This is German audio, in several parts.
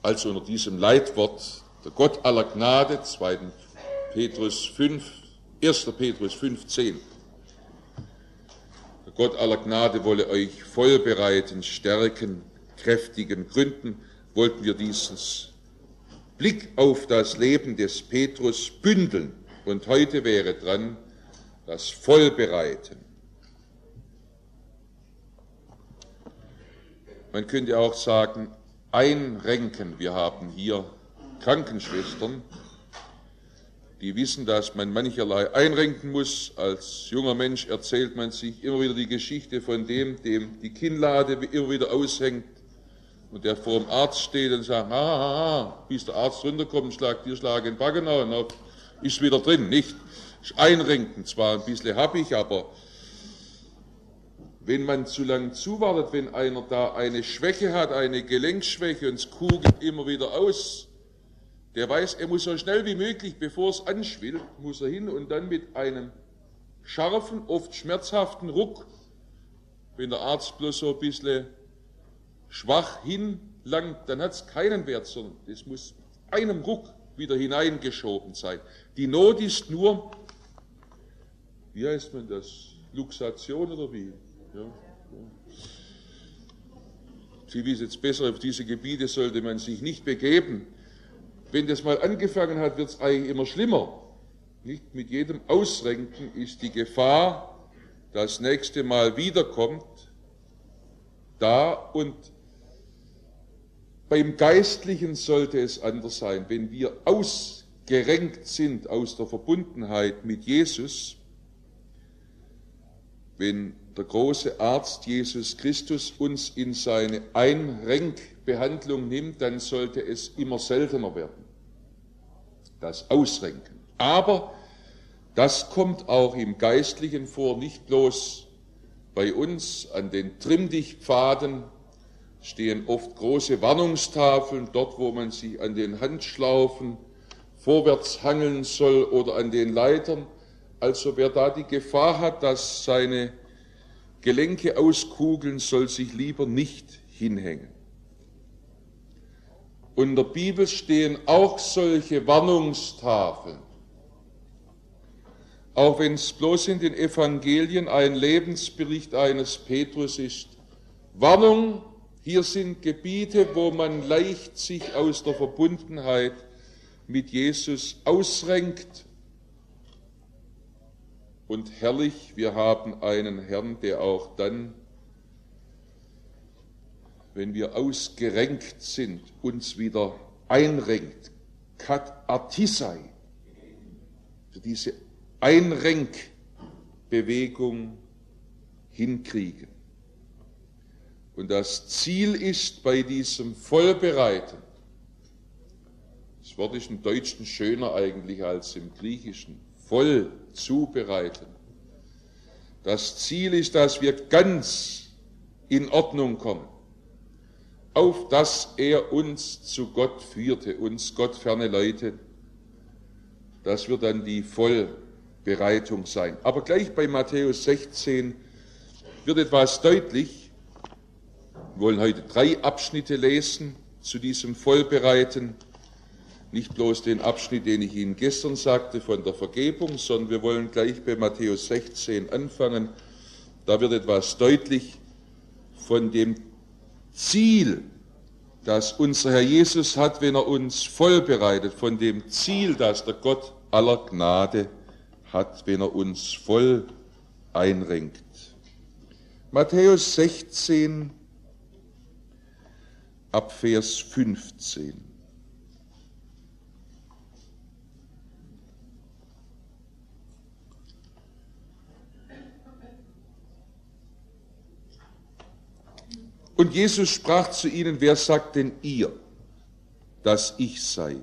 Also unter diesem Leitwort der Gott aller Gnade, 1. Petrus 5:10. Der Gott aller Gnade wolle euch voll bereiten, stärken, kräftigen, gründen, wollten wir dieses Blick auf das Leben des Petrus bündeln. Und heute wäre dran das Vollbereiten. Man könnte auch sagen, einrenken. Wir haben hier Krankenschwestern, die wissen, dass man mancherlei einrenken muss. Als junger Mensch erzählt man sich immer wieder die Geschichte von dem die Kinnlade immer wieder aushängt und der vor dem Arzt steht und sagt, bis der Arzt runterkommt, schlag in Baggenau, und ist wieder drin, nicht? Einrenken, zwar ein bisschen happig, aber wenn man zu lang zuwartet, wenn einer da eine Schwäche hat, eine Gelenkschwäche, und es kugelt immer wieder aus, der weiß, er muss so schnell wie möglich, bevor es anschwillt, muss er hin und dann mit einem scharfen, oft schmerzhaften Ruck, wenn der Arzt bloß so ein bisschen schwach hinlangt, dann hat es keinen Wert, sondern es muss mit einem Ruck wieder hineingeschoben sein. Die Not ist nur, wie heißt man das, Luxation oder wie? Ja. Sie wissen jetzt besser, auf diese Gebiete sollte man sich nicht begeben. Wenn das mal angefangen hat, wird es eigentlich immer schlimmer. Nicht mit jedem Ausrenken ist die Gefahr, das nächste Mal wiederkommt, da. Und beim Geistlichen sollte es anders sein. Wenn wir ausgerenkt sind aus der Verbundenheit mit Jesus, wenn der große Arzt Jesus Christus uns in seine Einrenkbehandlung nimmt, dann sollte es immer seltener werden, das Ausrenken. Aber das kommt auch im Geistlichen vor, nicht bloß bei uns. An den Trimm-dich-Pfaden stehen oft große Warnungstafeln, dort wo man sich an den Handschlaufen vorwärts hangeln soll oder an den Leitern. Also wer da die Gefahr hat, dass seine Gelenke auskugeln, soll sich lieber nicht hinhängen. Und in der Bibel stehen auch solche Warnungstafeln. Auch wenn es bloß in den Evangelien ein Lebensbericht eines Petrus ist. Warnung, hier sind Gebiete, wo man leicht sich aus der Verbundenheit mit Jesus ausrenkt. Und herrlich, wir haben einen Herrn, der auch dann, wenn wir ausgerenkt sind, uns wieder einrenkt. Kat artisai. Für diese Einrenkbewegung hinkriegen. Und das Ziel ist bei diesem Vollbereiten, das Wort ist im Deutschen schöner eigentlich als im Griechischen, voll zubereiten. Das Ziel ist, dass wir ganz in Ordnung kommen, auf dass er uns zu Gott führte, uns gottferne Leute. Das wird dann die Vollbereitung sein. Aber gleich bei Matthäus 16 wird etwas deutlich. Wir wollen heute 3 Abschnitte lesen zu diesem Vollbereiten. Nicht bloß den Abschnitt, den ich Ihnen gestern sagte, von der Vergebung, sondern wir wollen gleich bei Matthäus 16 anfangen. Da wird etwas deutlich von dem Ziel, das unser Herr Jesus hat, wenn er uns vollbereitet, von dem Ziel, das der Gott aller Gnade hat, wenn er uns voll einrenkt. Matthäus 16 ab Vers 15. Und Jesus sprach zu ihnen, wer sagt denn ihr, dass ich sei?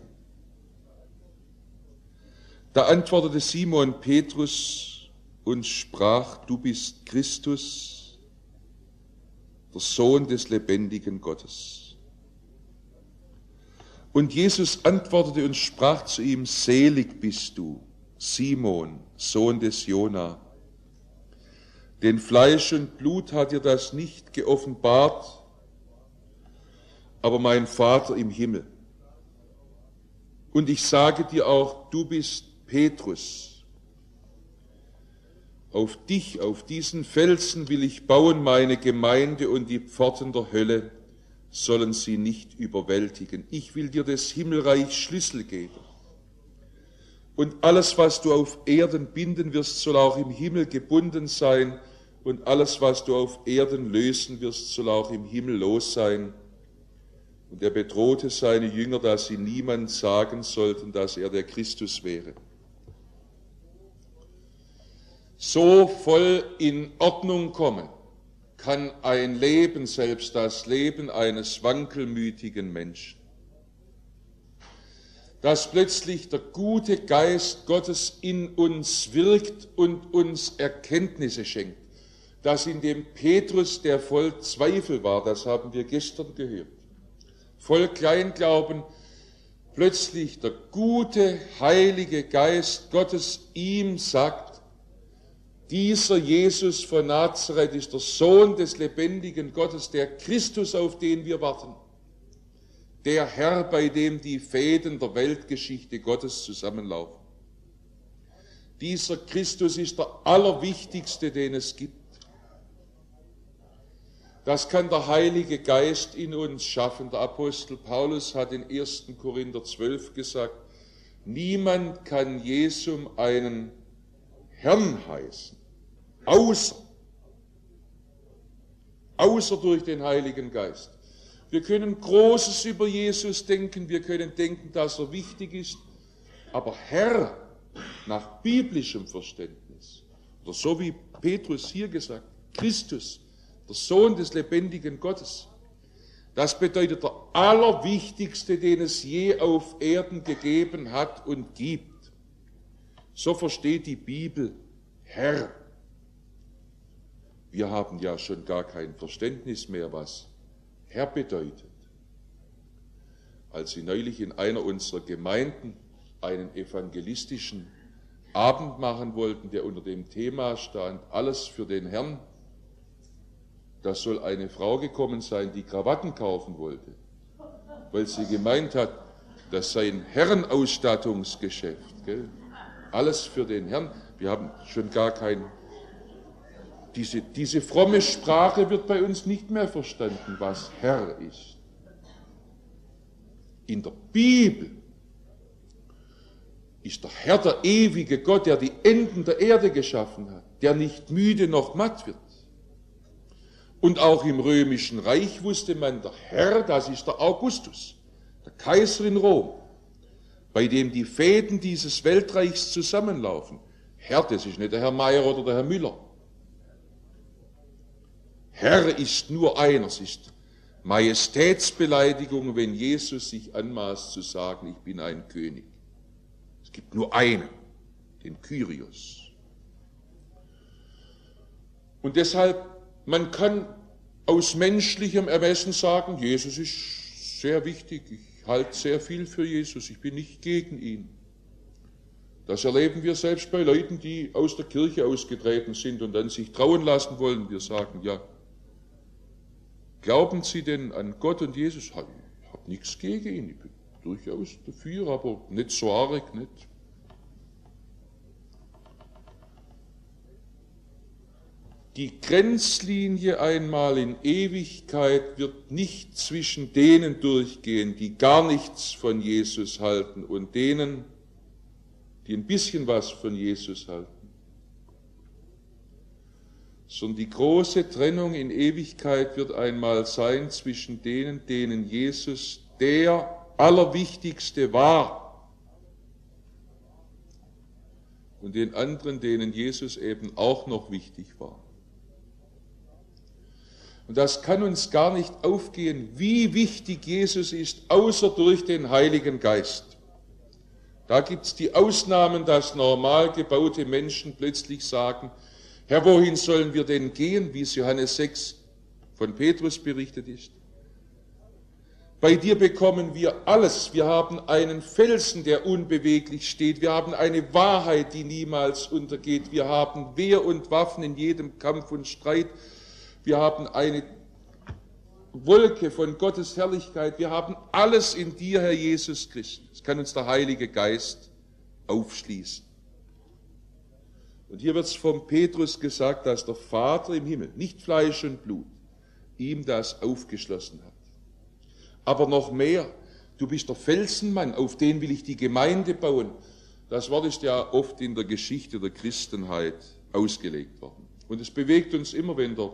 Da antwortete Simon Petrus und sprach, du bist Christus, der Sohn des lebendigen Gottes. Und Jesus antwortete und sprach zu ihm, selig bist du, Simon, Sohn des Jona. Denn Fleisch und Blut hat dir das nicht geoffenbart, aber mein Vater im Himmel. Und ich sage dir auch, du bist Petrus. Auf dich, auf diesen Felsen will ich bauen meine Gemeinde, und die Pforten der Hölle sollen sie nicht überwältigen. Ich will dir des Himmelreichs Schlüssel geben. Und alles, was du auf Erden binden wirst, soll auch im Himmel gebunden sein. Und alles, was du auf Erden lösen wirst, soll auch im Himmel los sein. Und er bedrohte seine Jünger, dass sie niemand sagen sollten, dass er der Christus wäre. So voll in Ordnung kommen kann ein Leben, selbst das Leben eines wankelmütigen Menschen, dass plötzlich der gute Geist Gottes in uns wirkt und uns Erkenntnisse schenkt, dass in dem Petrus, der voll Zweifel war, das haben wir gestern gehört, voll Kleinglauben, plötzlich der gute, heilige Geist Gottes ihm sagt, dieser Jesus von Nazareth ist der Sohn des lebendigen Gottes, der Christus, auf den wir warten, der Herr, bei dem die Fäden der Weltgeschichte Gottes zusammenlaufen. Dieser Christus ist der allerwichtigste, den es gibt. Das kann der Heilige Geist in uns schaffen. Der Apostel Paulus hat in 1. Korinther 12 gesagt, niemand kann Jesum einen Herrn heißen, außer durch den Heiligen Geist. Wir können Großes über Jesus denken, wir können denken, dass er wichtig ist, aber Herr nach biblischem Verständnis, oder so wie Petrus hier gesagt, Christus, der Sohn des lebendigen Gottes, das bedeutet der Allerwichtigste, den es je auf Erden gegeben hat und gibt. So versteht die Bibel Herr. Wir haben ja schon gar kein Verständnis mehr, was Herr bedeutet. Als sie neulich in einer unserer Gemeinden einen evangelistischen Abend machen wollten, der unter dem Thema stand, alles für den Herrn, da soll eine Frau gekommen sein, die Krawatten kaufen wollte, weil sie gemeint hat, das sei ein Herrenausstattungsgeschäft. Gell? Alles für den Herrn. Wir haben schon gar kein... Diese fromme Sprache wird bei uns nicht mehr verstanden, was Herr ist. In der Bibel ist der Herr der ewige Gott, der die Enden der Erde geschaffen hat, der nicht müde noch matt wird. Und auch im Römischen Reich wusste man, der Herr, das ist der Augustus, der Kaiser in Rom, bei dem die Fäden dieses Weltreichs zusammenlaufen. Herr, das ist nicht der Herr Meier oder der Herr Müller. Herr ist nur einer, es ist Majestätsbeleidigung, wenn Jesus sich anmaßt zu sagen, ich bin ein König. Es gibt nur einen, den Kyrios. Und deshalb, man kann aus menschlichem Ermessen sagen, Jesus ist sehr wichtig, ich halte sehr viel für Jesus, ich bin nicht gegen ihn. Das erleben wir selbst bei Leuten, die aus der Kirche ausgetreten sind und dann sich trauen lassen wollen. Wir sagen, ja, glauben Sie denn an Gott und Jesus? Ich habe nichts gegen ihn, ich bin durchaus dafür, aber nicht so arg, nicht. Die Grenzlinie einmal in Ewigkeit wird nicht zwischen denen durchgehen, die gar nichts von Jesus halten, und denen, die ein bisschen was von Jesus halten, sondern die große Trennung in Ewigkeit wird einmal sein zwischen denen, denen Jesus der Allerwichtigste war, und den anderen, denen Jesus eben auch noch wichtig war. Und das kann uns gar nicht aufgehen, wie wichtig Jesus ist, außer durch den Heiligen Geist. Da gibt es die Ausnahmen, dass normal gebaute Menschen plötzlich sagen, Herr, wohin sollen wir denn gehen, wie es Johannes 6 von Petrus berichtet ist? Bei dir bekommen wir alles. Wir haben einen Felsen, der unbeweglich steht. Wir haben eine Wahrheit, die niemals untergeht. Wir haben Wehr und Waffen in jedem Kampf und Streit. Wir haben eine Wolke von Gottes Herrlichkeit. Wir haben alles in dir, Herr Jesus Christus. Das kann uns der Heilige Geist aufschließen. Und hier wird es vom Petrus gesagt, dass der Vater im Himmel, nicht Fleisch und Blut, ihm das aufgeschlossen hat. Aber noch mehr, du bist der Felsenmann, auf den will ich die Gemeinde bauen. Das Wort ist ja oft in der Geschichte der Christenheit ausgelegt worden. Und es bewegt uns immer, wenn der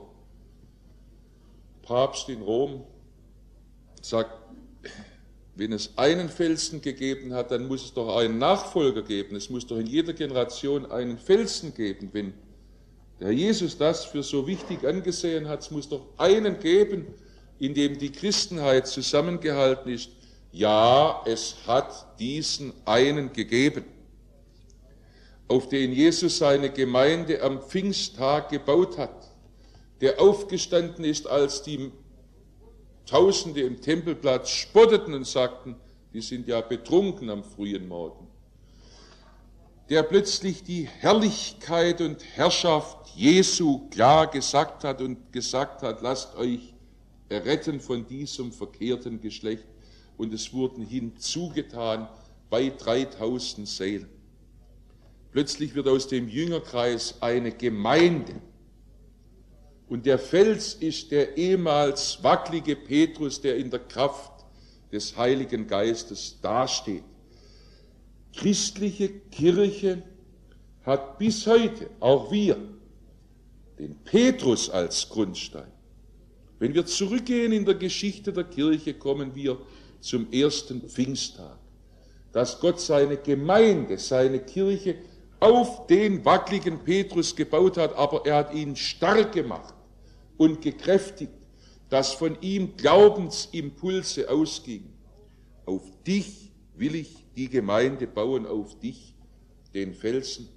Papst in Rom sagt, wenn es einen Felsen gegeben hat, dann muss es doch einen Nachfolger geben. Es muss doch in jeder Generation einen Felsen geben. Wenn der Herr Jesus das für so wichtig angesehen hat, es muss doch einen geben, in dem die Christenheit zusammengehalten ist. Ja, es hat diesen einen gegeben, auf den Jesus seine Gemeinde am Pfingsttag gebaut hat, der aufgestanden ist, als die Tausende im Tempelplatz spotteten und sagten, die sind ja betrunken am frühen Morgen, der plötzlich die Herrlichkeit und Herrschaft Jesu klar gesagt hat und gesagt hat, lasst euch erretten von diesem verkehrten Geschlecht. Und es wurden hinzugetan bei 3000 Seelen. Plötzlich wird aus dem Jüngerkreis eine Gemeinde. Und der Fels ist der ehemals wackelige Petrus, der in der Kraft des Heiligen Geistes dasteht. Christliche Kirche hat bis heute, auch wir, den Petrus als Grundstein. Wenn wir zurückgehen in der Geschichte der Kirche, kommen wir zum ersten Pfingsttag, dass Gott seine Gemeinde, seine Kirche auf den wackeligen Petrus gebaut hat, aber er hat ihn stark gemacht und gekräftigt, dass von ihm Glaubensimpulse ausgingen. Auf dich will ich die Gemeinde bauen, auf dich, den Felsen.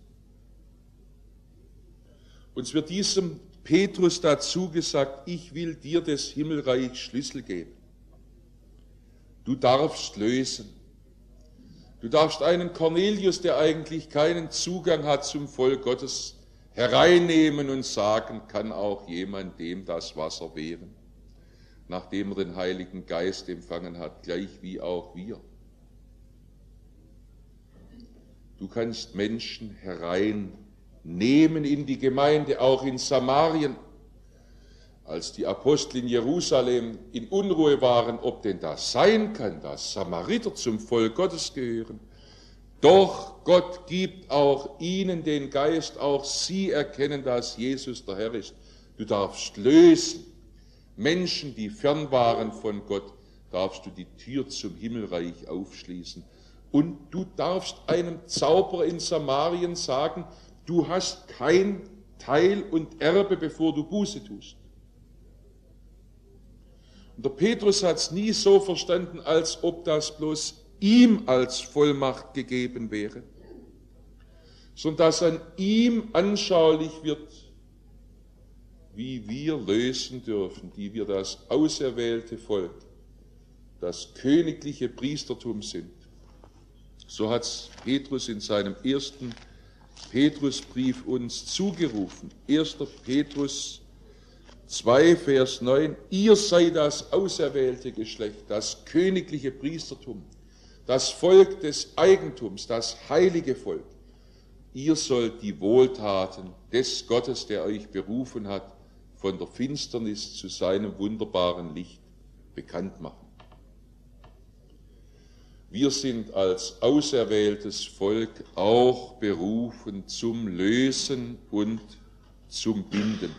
Uns wird diesem Petrus dazu gesagt, ich will dir des Himmelreichs Schlüssel geben. Du darfst lösen. Du darfst einen Cornelius, der eigentlich keinen Zugang hat zum Volk Gottes, hereinnehmen und sagen, kann auch jemand dem das Wasser wehren, nachdem er den Heiligen Geist empfangen hat, gleich wie auch wir. Du kannst Menschen hereinnehmen in die Gemeinde, auch in Samarien. Als die Apostel in Jerusalem in Unruhe waren, ob denn das sein kann, dass Samariter zum Volk Gottes gehören. Doch Gott gibt auch ihnen den Geist, auch sie erkennen, dass Jesus der Herr ist. Du darfst lösen. Menschen, die fern waren von Gott, darfst du die Tür zum Himmelreich aufschließen. Und du darfst einem Zauberer in Samarien sagen, du hast kein Teil und Erbe, bevor du Buße tust. Und der Petrus hat es nie so verstanden, als ob das bloß ihm als Vollmacht gegeben wäre, sondern dass an ihm anschaulich wird, wie wir lösen dürfen, die wir das auserwählte Volk, das königliche Priestertum sind. So hat es Petrus in seinem ersten Petrusbrief uns zugerufen. 1. Petrus 2, Vers 9, ihr seid das auserwählte Geschlecht, das königliche Priestertum, das Volk des Eigentums, das heilige Volk. Ihr sollt die Wohltaten des Gottes, der euch berufen hat, von der Finsternis zu seinem wunderbaren Licht bekannt machen. Wir sind als auserwähltes Volk auch berufen zum Lösen und zum Binden.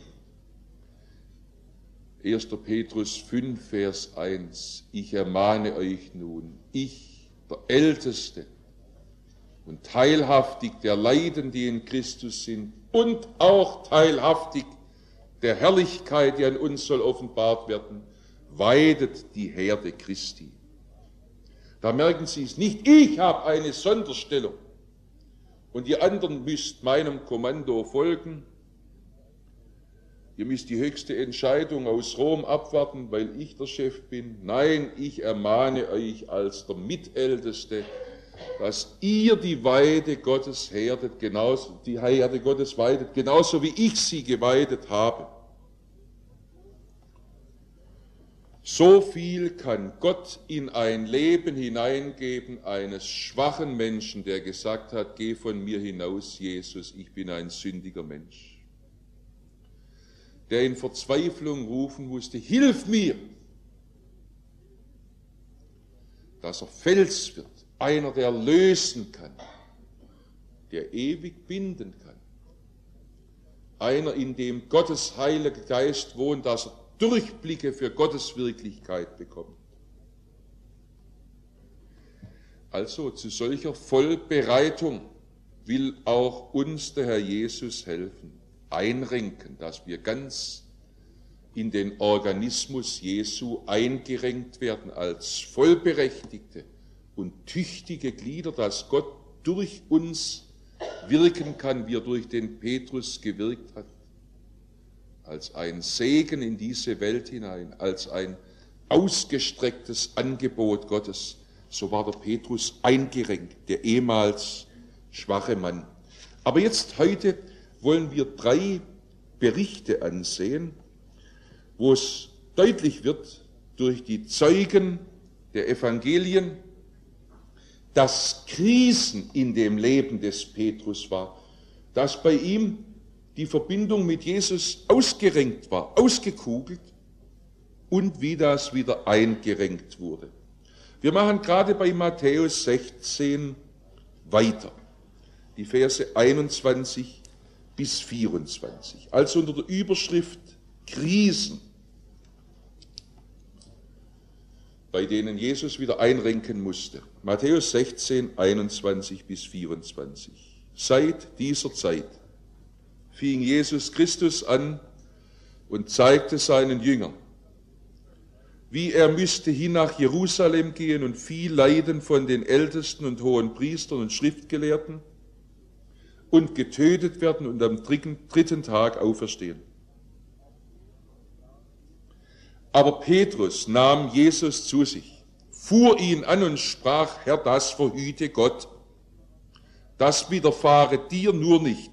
1. Petrus 5, Vers 1, ich ermahne euch nun, ich, der Älteste und teilhaftig der Leiden, die in Christus sind, und auch teilhaftig der Herrlichkeit, die an uns soll offenbart werden, weidet die Herde Christi. Da merken Sie es nicht, ich habe eine Sonderstellung und die anderen müsst meinem Kommando folgen. Ihr müsst die höchste Entscheidung aus Rom abwarten, weil ich der Chef bin. Nein, ich ermahne euch als der Mitälteste, dass ihr die Weide Gottes herdet, genauso, die Herde Gottes weidet, genauso wie ich sie geweidet habe. So viel kann Gott in ein Leben hineingeben eines schwachen Menschen, der gesagt hat, geh von mir hinaus, Jesus, ich bin ein sündiger Mensch. Der in Verzweiflung rufen musste, hilf mir, dass er Fels wird, einer, der lösen kann, der ewig binden kann. Einer, in dem Gottes Heiliger Geist wohnt, dass er Durchblicke für Gottes Wirklichkeit bekommt. Also zu solcher Vollbereitung will auch uns der Herr Jesus helfen, einrenken, dass wir ganz in den Organismus Jesu eingerenkt werden als vollberechtigte und tüchtige Glieder, dass Gott durch uns wirken kann, wie er durch den Petrus gewirkt hat, als ein Segen in diese Welt hinein, als ein ausgestrecktes Angebot Gottes. So war der Petrus eingerenkt, der ehemals schwache Mann. Aber jetzt heute wollen wir 3 Berichte ansehen, wo es deutlich wird durch die Zeugen der Evangelien, dass Krisen in dem Leben des Petrus war, dass bei ihm die Verbindung mit Jesus ausgerenkt war, ausgekugelt und wie das wieder eingerenkt wurde. Wir machen gerade bei Matthäus 16 weiter, die Verse 21 bis 24, also unter der Überschrift Krisen, bei denen Jesus wieder einrenken musste. Matthäus 16, 21 bis 24. Seit dieser Zeit fing Jesus Christus an und zeigte seinen Jüngern, wie er müsste hin nach Jerusalem gehen und viel leiden von den Ältesten und hohen Priestern und Schriftgelehrten und getötet werden und am 3. Tag auferstehen. Aber Petrus nahm Jesus zu sich, fuhr ihn an und sprach, Herr, das verhüte Gott, das widerfahre dir nur nicht.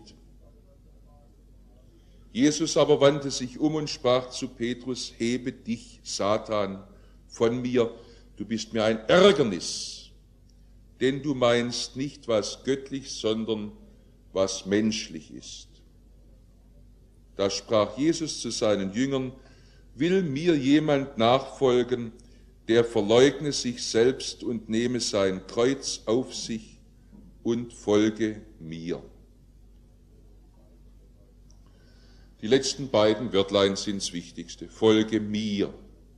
Jesus aber wandte sich um und sprach zu Petrus, hebe dich, Satan, von mir, du bist mir ein Ärgernis, denn du meinst nicht, was göttlich, sondern was menschlich ist. Da sprach Jesus zu seinen Jüngern, will mir jemand nachfolgen, der verleugne sich selbst und nehme sein Kreuz auf sich und folge mir. Die letzten beiden Wörtlein sind das Wichtigste. Folge mir.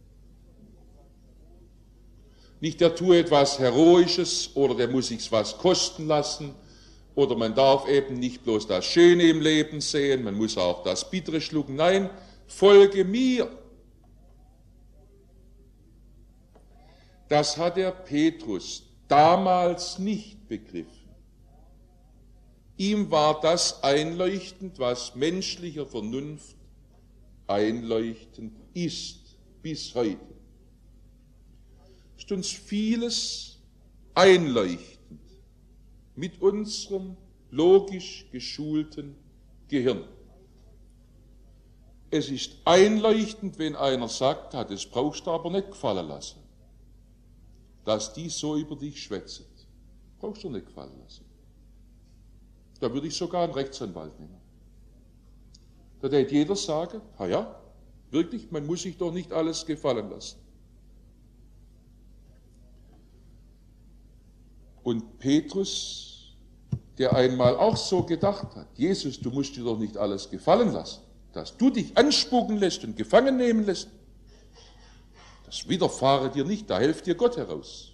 Nicht der tue etwas Heroisches oder der muss sich was kosten lassen oder man darf eben nicht bloß das Schöne im Leben sehen, man muss auch das Bittere schlucken. Nein, folge mir. Das hat der Petrus damals nicht begriffen. Ihm war das einleuchtend, was menschlicher Vernunft einleuchtend ist, bis heute. Ist uns vieles einleuchtend mit unserem logisch geschulten Gehirn. Es ist einleuchtend, wenn einer sagt, das brauchst du aber nicht gefallen lassen, dass die so über dich schwätzen. Brauchst du nicht gefallen lassen. Da würde ich sogar einen Rechtsanwalt nehmen. Da hätte jeder sagen, ja, wirklich, man muss sich doch nicht alles gefallen lassen. Und Petrus, der einmal auch so gedacht hat, Jesus, du musst dir doch nicht alles gefallen lassen, dass du dich anspucken lässt und gefangen nehmen lässt, das widerfahre dir nicht, da hilft dir Gott heraus.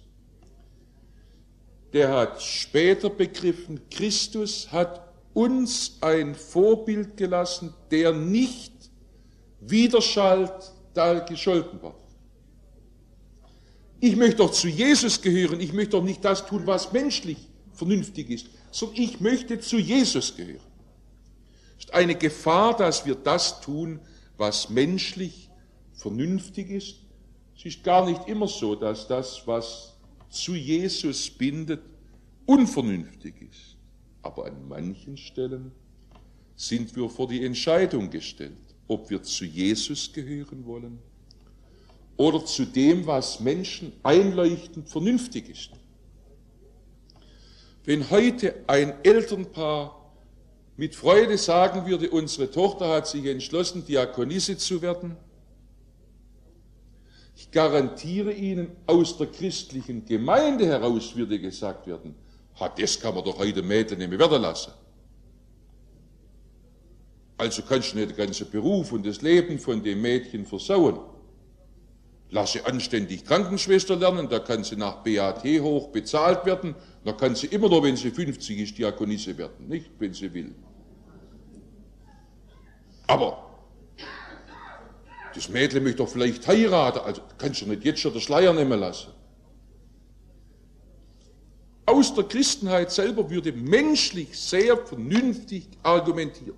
Der hat später begriffen, Christus hat uns ein Vorbild gelassen, der nicht widerschallt, da gescholten war. Ich möchte doch zu Jesus gehören, ich möchte doch nicht das tun, was menschlich vernünftig ist, sondern ich möchte zu Jesus gehören. Es ist eine Gefahr, dass wir das tun, was menschlich vernünftig ist. Es ist gar nicht immer so, dass das, was zu Jesus bindet, unvernünftig ist. Aber an manchen Stellen sind wir vor die Entscheidung gestellt, ob wir zu Jesus gehören wollen oder zu dem, was Menschen einleuchtend vernünftig ist. Wenn heute ein Elternpaar mit Freude sagen würde, unsere Tochter hat sich entschlossen, Diakonisse zu werden, ich garantiere Ihnen, aus der christlichen Gemeinde heraus würde gesagt werden, das kann man doch heute Mädchen nicht mehr werden lassen. Also kannst du nicht den ganzen Beruf und das Leben von dem Mädchen versauen. Lass sie anständig Krankenschwester lernen, da kann sie nach BAT hoch bezahlt werden, da kann sie immer noch, wenn sie 50 ist, Diakonisse werden, nicht, wenn sie will. Aber das Mädchen möchte doch vielleicht heiraten, also kannst du nicht jetzt schon den Schleier nehmen lassen. Aus der Christenheit selber würde menschlich sehr vernünftig argumentieren.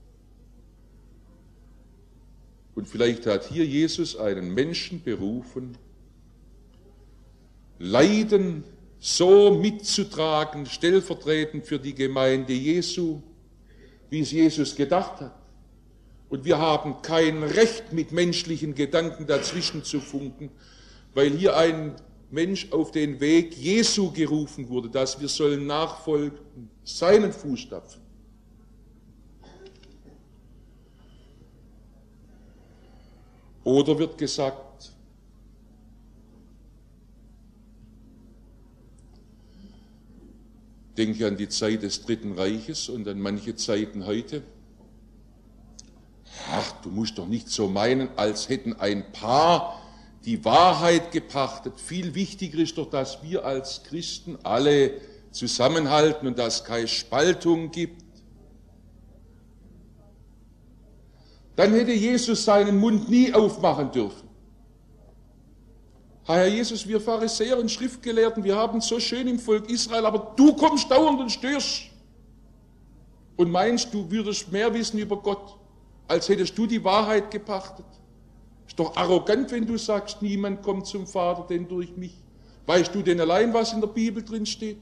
Und vielleicht hat hier Jesus einen Menschen berufen, Leiden so mitzutragen, stellvertretend für die Gemeinde Jesu, wie es Jesus gedacht hat. Und wir haben kein Recht, mit menschlichen Gedanken dazwischen zu funken, weil hier ein Mensch auf den Weg Jesu gerufen wurde, dass wir sollen nachfolgen seinen Fußstapfen. Oder wird gesagt, denke an die Zeit des Dritten Reiches und an manche Zeiten heute. Ach, du musst doch nicht so meinen, als hätten ein Paar die Wahrheit gepachtet. Viel wichtiger ist doch, dass wir als Christen alle zusammenhalten und dass es keine Spaltung gibt. Dann hätte Jesus seinen Mund nie aufmachen dürfen. Herr Jesus, wir Pharisäer und Schriftgelehrten, wir haben es so schön im Volk Israel, aber du kommst dauernd und störst und meinst, du würdest mehr wissen über Gott, als hättest du die Wahrheit gepachtet. Ist doch arrogant, wenn du sagst, niemand kommt zum Vater, denn durch mich. Weißt du denn allein, was in der Bibel drin steht?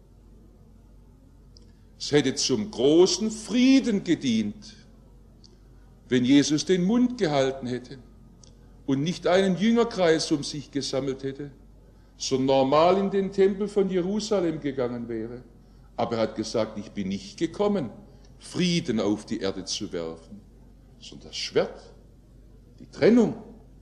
Es hätte zum großen Frieden gedient, wenn Jesus den Mund gehalten hätte und nicht einen Jüngerkreis um sich gesammelt hätte, sondern normal in den Tempel von Jerusalem gegangen wäre. Aber er hat gesagt, ich bin nicht gekommen, Frieden auf die Erde zu werfen, sondern das Schwert, die Trennung.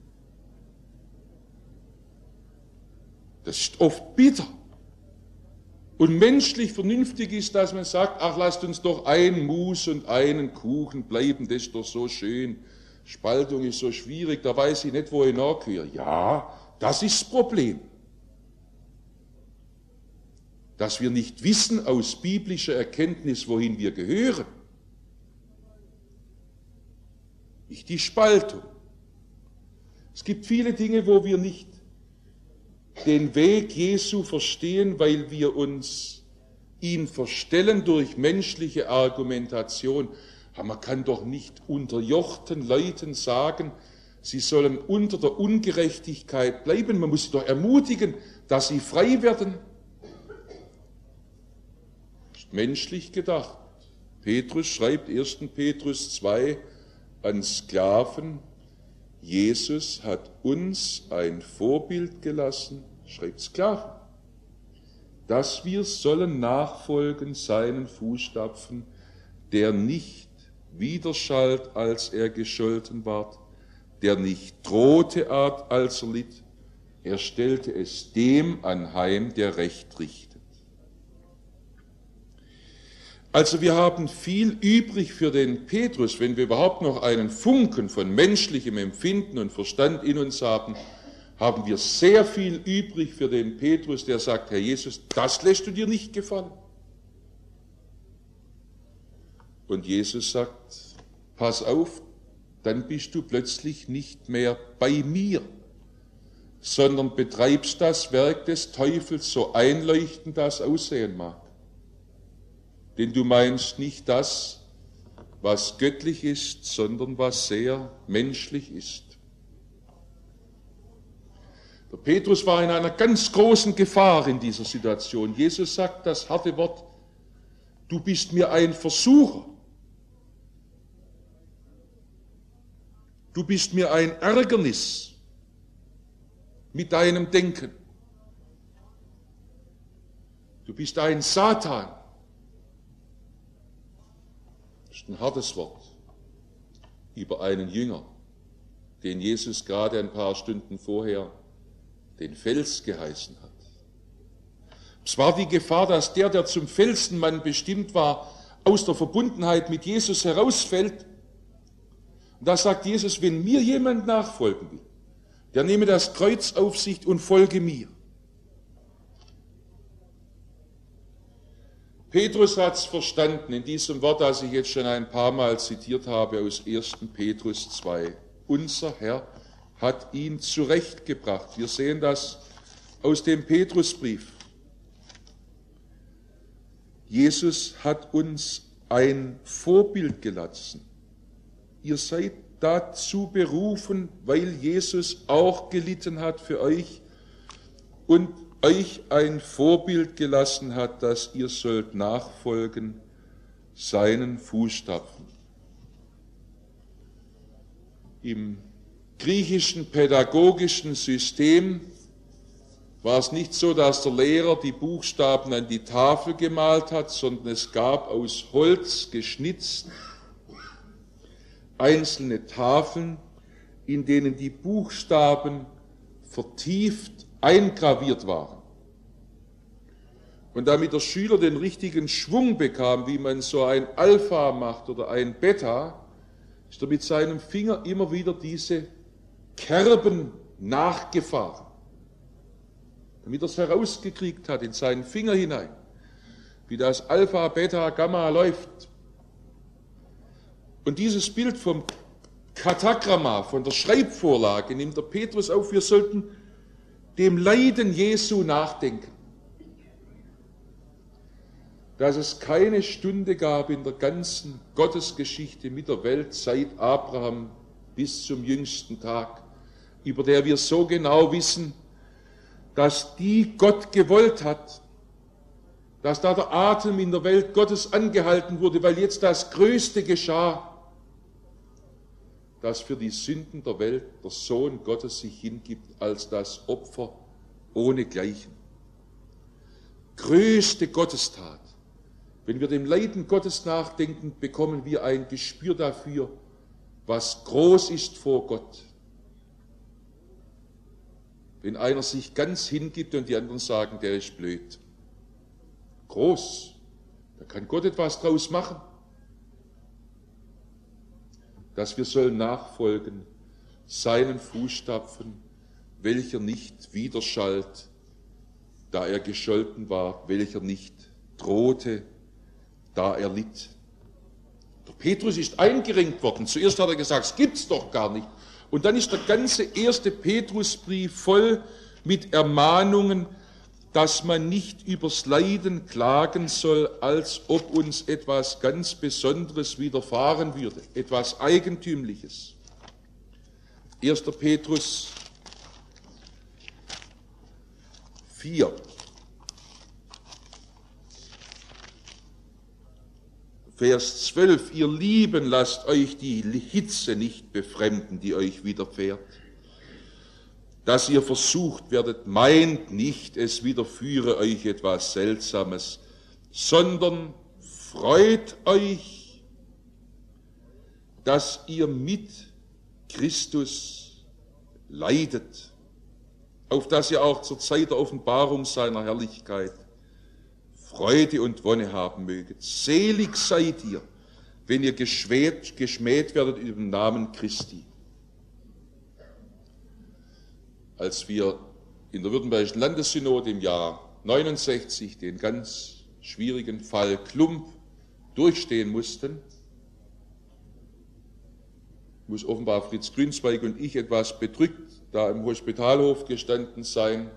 Das ist oft bitter. Und menschlich vernünftig ist, dass man sagt, ach, lasst uns doch ein Mus und einen Kuchen bleiben, das ist doch so schön. Spaltung ist so schwierig, da weiß ich nicht, wo ich nachgehöre. Ja, das ist das Problem. Dass wir nicht wissen aus biblischer Erkenntnis, wohin wir gehören. Nicht die Spaltung. Es gibt viele Dinge, wo wir nicht den Weg Jesu verstehen, weil wir uns ihn verstellen durch menschliche Argumentation. Aber man kann doch nicht unterjochten Leuten sagen, sie sollen unter der Ungerechtigkeit bleiben. Man muss sie doch ermutigen, dass sie frei werden. Das ist menschlich gedacht. Petrus schreibt 1. Petrus 2 an Sklaven, Jesus hat uns ein Vorbild gelassen, schreibt Sklaven, dass wir sollen nachfolgen seinen Fußstapfen, der nicht widerschallt, als er gescholten ward, der nicht drohte, als er litt, er stellte es dem anheim, der Recht richtet. Also wir haben viel übrig für den Petrus, wenn wir überhaupt noch einen Funken von menschlichem Empfinden und Verstand in uns haben, haben wir sehr viel übrig für den Petrus, der sagt, Herr Jesus, das lässt du dir nicht gefallen. Und Jesus sagt, pass auf, dann bist du plötzlich nicht mehr bei mir, sondern betreibst das Werk des Teufels, so einleuchtend das aussehen mag. Denn du meinst nicht das, was göttlich ist, sondern was sehr menschlich ist. Der Petrus war in einer ganz großen Gefahr in dieser Situation. Jesus sagt das harte Wort, du bist mir ein Versucher. Du bist mir ein Ärgernis. mit deinem Denken. Du bist ein Satan. Das ist ein hartes Wort über einen Jünger, den Jesus gerade ein paar Stunden vorher den Fels geheißen hat. Es war die Gefahr, dass der zum Felsenmann bestimmt war, aus der Verbundenheit mit Jesus herausfällt. Und da sagt Jesus, wenn mir jemand nachfolgen will, der nehme das Kreuz auf sich und folge mir. Petrus hat es verstanden in diesem Wort, das ich jetzt schon ein paar Mal zitiert habe aus 1. Petrus 2. Unser Herr hat ihn zurechtgebracht. Wir sehen das aus dem Petrusbrief. Jesus hat uns ein Vorbild gelassen. Ihr seid dazu berufen, weil Jesus auch gelitten hat für euch und euch ein Vorbild gelassen hat, dass ihr sollt nachfolgen seinen Fußstapfen. Im griechischen pädagogischen System war es nicht so, dass der Lehrer die Buchstaben an die Tafel gemalt hat, sondern es gab aus Holz geschnitzt einzelne Tafeln, in denen die Buchstaben vertieft eingraviert waren. Und damit der Schüler den richtigen Schwung bekam, wie man so ein Alpha macht oder ein Beta, ist er mit seinem Finger immer wieder diese Kerben nachgefahren, damit er es herausgekriegt hat in seinen Finger hinein, wie das Alpha, Beta, Gamma läuft. Und dieses Bild vom Katagramma, von der Schreibvorlage, nimmt der Petrus auf, wir sollten dem Leiden Jesu nachdenken. Dass es keine Stunde gab in der ganzen Gottesgeschichte mit der Welt seit Abraham bis zum jüngsten Tag, über der wir so genau wissen, dass die Gott gewollt hat, dass da der Atem in der Welt Gottes angehalten wurde, weil jetzt das Größte geschah, dass für die Sünden der Welt der Sohn Gottes sich hingibt als das Opfer ohnegleichen. Größte Gottestat. Wenn wir dem Leiden Gottes nachdenken, bekommen wir ein Gespür dafür, was groß ist vor Gott. Wenn einer sich ganz hingibt und die anderen sagen, der ist blöd. Groß. Da kann Gott etwas draus machen. Dass wir sollen nachfolgen seinen Fußstapfen, welcher nicht widerschallt, da er gescholten war, welcher nicht drohte, da er litt. Der Petrus ist eingerenkt worden. Zuerst hat er gesagt, es gibt's doch gar nicht. Und dann ist der ganze erste Petrusbrief voll mit Ermahnungen, dass man nicht übers Leiden klagen soll, als ob uns etwas ganz Besonderes widerfahren würde, etwas Eigentümliches. 1. Petrus 4. Vers 12, ihr Lieben, lasst euch die Hitze nicht befremden, die euch widerfährt. Dass ihr versucht werdet, meint nicht, es widerführe euch etwas Seltsames, sondern freut euch, dass ihr mit Christus leidet, auf dass ihr auch zur Zeit der Offenbarung seiner Herrlichkeit Freude und Wonne haben möget. Selig seid ihr, wenn ihr geschmäht werdet über den Namen Christi. Als wir in der Württembergischen Landessynode im Jahr 69 den ganz schwierigen Fall Klump durchstehen mussten, muss offenbar Fritz Grünzweig und ich etwas bedrückt da im Hospitalhof gestanden sein,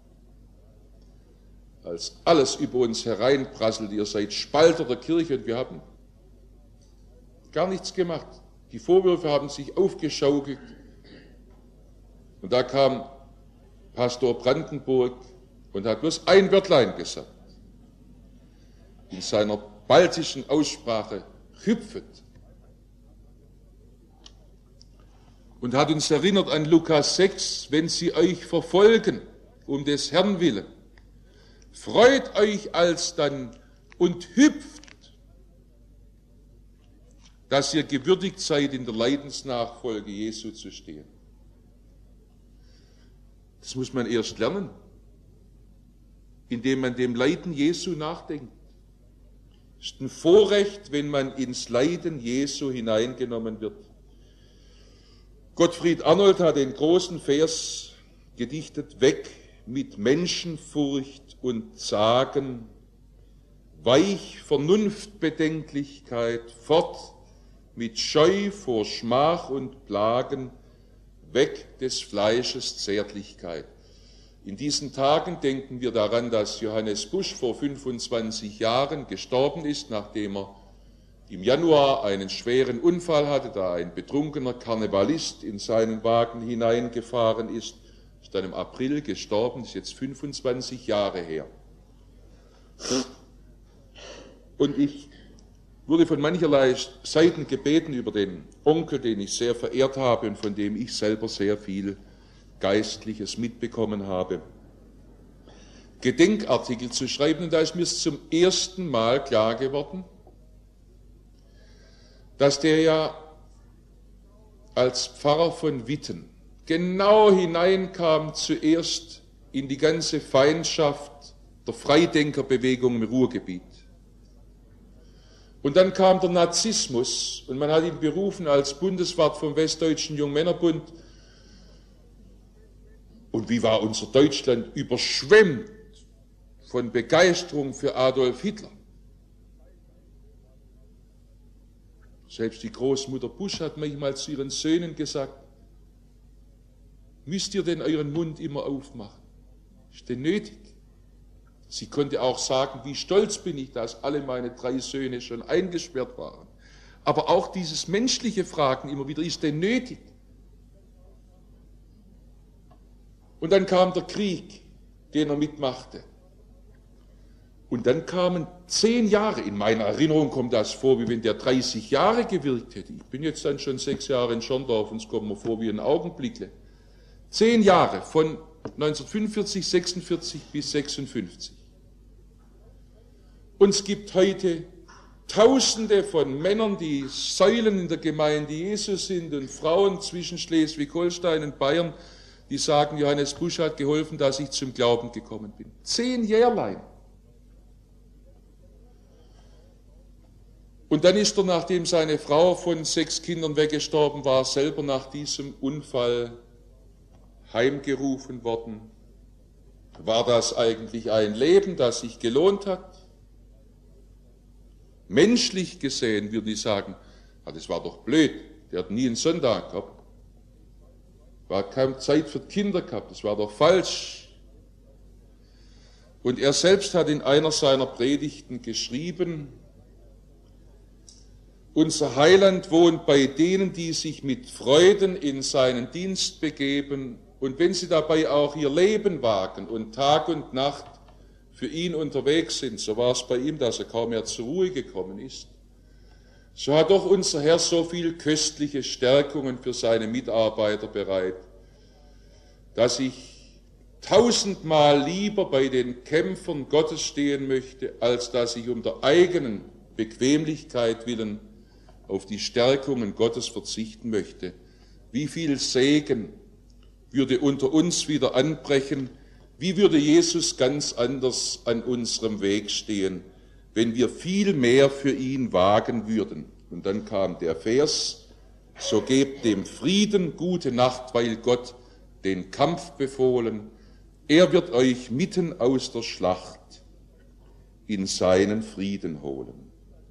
als alles über uns hereinprasselt. Ihr seid Spalter der Kirche und wir haben gar nichts gemacht. Die Vorwürfe haben sich aufgeschaukelt. Und da kam Pastor Brandenburg und hat bloß ein Wörtlein gesagt. In seiner baltischen Aussprache hüpfet. und hat uns erinnert an Lukas 6, wenn sie euch verfolgen, um des Herrn willen, freut euch alsdann und hüpft, dass ihr gewürdigt seid, in der Leidensnachfolge Jesu zu stehen. Das muss man erst lernen, indem man dem Leiden Jesu nachdenkt. Es ist ein Vorrecht, wenn man ins Leiden Jesu hineingenommen wird. Gottfried Arnold hat den großen Vers gedichtet: Weg mit Menschenfurcht und Zagen, weich Vernunftbedenklichkeit, fort mit Scheu vor Schmach und Plagen, weg des Fleisches Zärtlichkeit. In diesen Tagen denken wir daran, dass Johannes Busch vor 25 Jahren gestorben ist, nachdem er im Januar einen schweren Unfall hatte, da ein betrunkener Karnevalist in seinen Wagen hineingefahren ist. Ist dann im April gestorben, ist jetzt 25 Jahre her. Und ich wurde von mancherlei Seiten gebeten über den Onkel, den ich sehr verehrt habe und von dem ich selber sehr viel Geistliches mitbekommen habe, Gedenkartikel zu schreiben. Und da ist mir zum ersten Mal klar geworden, dass der ja als Pfarrer von Witten genau hineinkam zuerst in die ganze Feindschaft der Freidenkerbewegung im Ruhrgebiet. Und dann kam der Nazismus und man hat ihn berufen als Bundeswart vom Westdeutschen Jungmännerbund. Und wie war unser Deutschland überschwemmt von Begeisterung für Adolf Hitler. Selbst die Großmutter Busch hat manchmal zu ihren Söhnen gesagt: Müsst ihr denn euren Mund immer aufmachen? Ist denn nötig? Sie konnte auch sagen, wie stolz bin ich, dass alle meine 3 Söhne schon eingesperrt waren. Aber auch dieses menschliche Fragen immer wieder, ist denn nötig? Und dann kam der Krieg, den er mitmachte. Und dann kamen 10 Jahre, in meiner Erinnerung kommt das vor, wie wenn der 30 Jahre gewirkt hätte. Ich bin jetzt dann schon 6 Jahre in Schorndorf und es kommt mir vor wie ein Augenblickle. 10 Jahre, von 1945, 46 bis 56. Und es gibt heute Tausende von Männern, die Säulen in der Gemeinde Jesu sind, und Frauen zwischen Schleswig-Holstein und Bayern, die sagen, Johannes Busch hat geholfen, dass ich zum Glauben gekommen bin. 10 Jährlein. Und dann ist er, nachdem seine Frau von 6 Kindern weggestorben war, selber nach diesem Unfall heimgerufen worden. War das eigentlich ein Leben, das sich gelohnt hat? Menschlich gesehen würde ich sagen, das war doch blöd, der hat nie einen Sonntag gehabt. War keine Zeit für Kinder gehabt, das war doch falsch. Und er selbst hat in einer seiner Predigten geschrieben: Unser Heiland wohnt bei denen, die sich mit Freuden in seinen Dienst begeben, und wenn sie dabei auch ihr Leben wagen und Tag und Nacht für ihn unterwegs sind, so war es bei ihm, dass er kaum mehr zur Ruhe gekommen ist. So hat doch unser Herr so viel köstliche Stärkungen für seine Mitarbeiter bereit, dass ich 1000-mal lieber bei den Kämpfern Gottes stehen möchte, als dass ich um der eigenen Bequemlichkeit willen auf die Stärkungen Gottes verzichten möchte. Wie viel Segen würde unter uns wieder anbrechen, wie würde Jesus ganz anders an unserem Weg stehen, wenn wir viel mehr für ihn wagen würden. Und dann kam der Vers: So gebt dem Frieden gute Nacht, weil Gott den Kampf befohlen. Er wird euch mitten aus der Schlacht in seinen Frieden holen.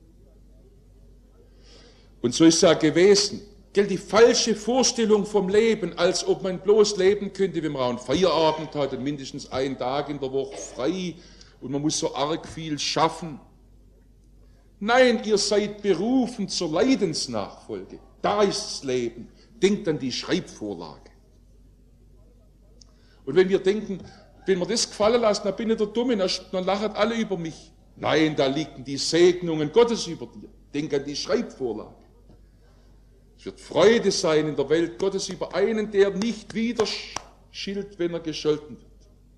Und so ist es ja gewesen. Die falsche Vorstellung vom Leben, als ob man bloß leben könnte, wenn man auch einen Feierabend hat und mindestens einen Tag in der Woche frei und man muss so arg viel schaffen. Nein, ihr seid berufen zur Leidensnachfolge. Da ist das Leben. Denkt an die Schreibvorlage. Und wenn wir denken, wenn wir das gefallen lassen, dann bin ich der Dumme, dann lachen alle über mich. Nein, da liegen die Segnungen Gottes über dir. Denk an die Schreibvorlage. Es wird Freude sein in der Welt Gottes über einen, der nicht wieder schilt, wenn er gescholten wird.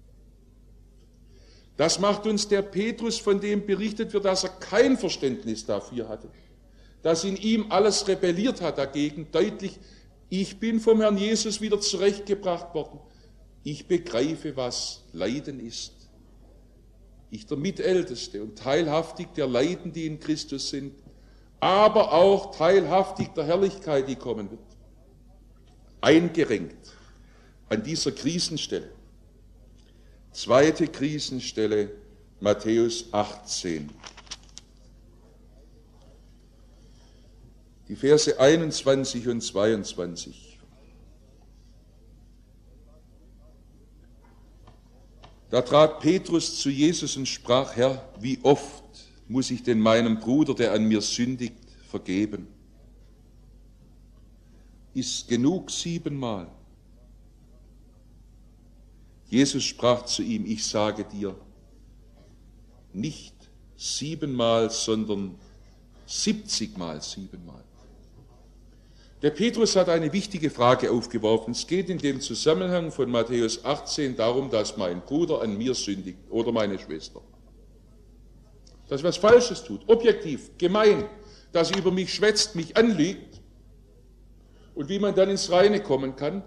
Das macht uns der Petrus, von dem berichtet wird, dass er kein Verständnis dafür hatte, dass in ihm alles rebelliert hat dagegen, deutlich: Ich bin vom Herrn Jesus wieder zurechtgebracht worden. Ich begreife, was Leiden ist. Ich, der Mitälteste und teilhaftig der Leiden, die in Christus sind, aber auch teilhaftig der Herrlichkeit, die kommen wird. Eingerenkt an dieser Krisenstelle. Zweite Krisenstelle, Matthäus 18. Die Verse 21 und 22. Da trat Petrus zu Jesus und sprach: Herr, wie oft muss ich denn meinem Bruder, der an mir sündigt, vergeben? Ist genug 7-mal? Jesus sprach zu ihm: Ich sage dir, nicht 7-mal, sondern 70-mal 7-mal. Der Petrus hat eine wichtige Frage aufgeworfen. Es geht in dem Zusammenhang von Matthäus 18 darum, dass mein Bruder an mir sündigt oder meine Schwester. Dass er was Falsches tut, objektiv, gemein, dass er über mich schwätzt, mich anlügt. Und wie man dann ins Reine kommen kann,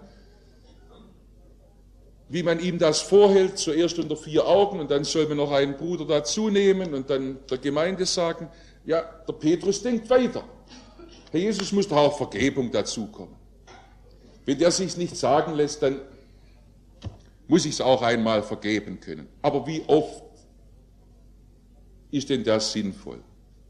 wie man ihm das vorhält, zuerst unter 4 Augen, und dann soll man noch einen Bruder dazu nehmen und dann der Gemeinde sagen: Ja, der Petrus denkt weiter. Herr Jesus, muss doch auch Vergebung dazukommen. Wenn der sich's nicht sagen lässt, dann muss ich es auch einmal vergeben können. Aber wie oft ist denn das sinnvoll?